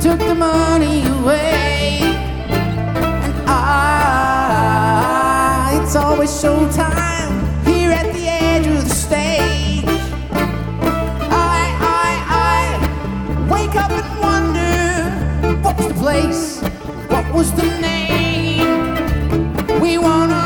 took the money away. And it's always showtime here at the edge of the stage. I wake up and wonder, what was the place? What was the name? We wanna